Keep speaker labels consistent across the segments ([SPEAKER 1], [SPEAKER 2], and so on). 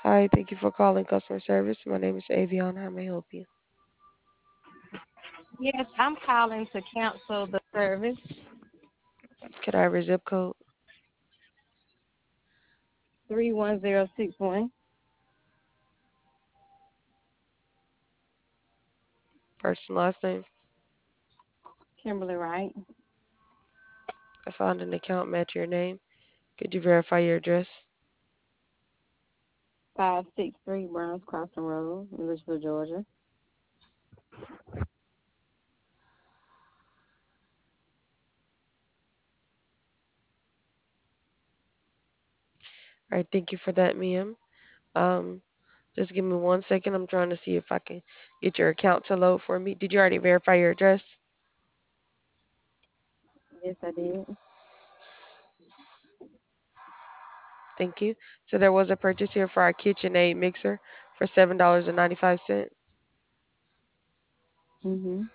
[SPEAKER 1] Hi, thank you for calling customer service. My name is Avion. How may I help you?
[SPEAKER 2] Yes, I'm calling to cancel the service.
[SPEAKER 1] Could I have your zip code,
[SPEAKER 2] 31061,
[SPEAKER 1] first and last name?
[SPEAKER 2] Kimberly Wright,
[SPEAKER 1] I found an account match your name. Could you verify your address?
[SPEAKER 2] 563 Browns Crossing Road, Elizabeth, Georgia.
[SPEAKER 1] All right, thank you for that, ma'am. Um, just give me 1 second. I'm trying to see if I can get your account to load for me. Did you already verify your address?
[SPEAKER 2] Yes, I did.
[SPEAKER 1] Thank you. So there was a purchase here for our KitchenAid mixer for $7.95.
[SPEAKER 2] Mhm.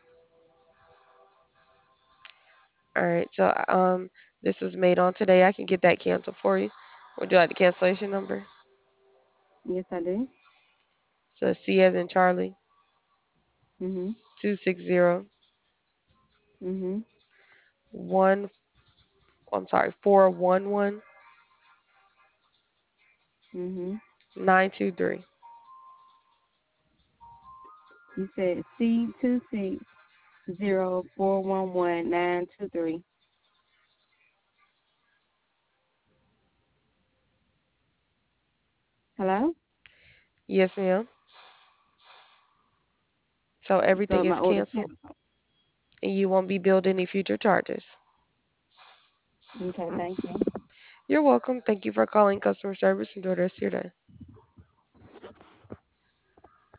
[SPEAKER 1] All right, so this was made on today. I can get that canceled for you. Would you like the cancellation number?
[SPEAKER 2] Yes, I do.
[SPEAKER 1] So C as in Charlie,
[SPEAKER 2] Mhm.
[SPEAKER 1] 260
[SPEAKER 2] Mhm.
[SPEAKER 1] one. I'm sorry, 411
[SPEAKER 2] Mhm.
[SPEAKER 1] 923.
[SPEAKER 2] You said C260411923. Hello?
[SPEAKER 1] Yes, ma'am. So
[SPEAKER 2] So
[SPEAKER 1] everything
[SPEAKER 2] my
[SPEAKER 1] is
[SPEAKER 2] order
[SPEAKER 1] canceled
[SPEAKER 2] canceled.
[SPEAKER 1] and you won't be billed any future charges.
[SPEAKER 2] Okay, thank you.
[SPEAKER 1] You're welcome. Thank you for calling customer service. Enjoy the rest of your day.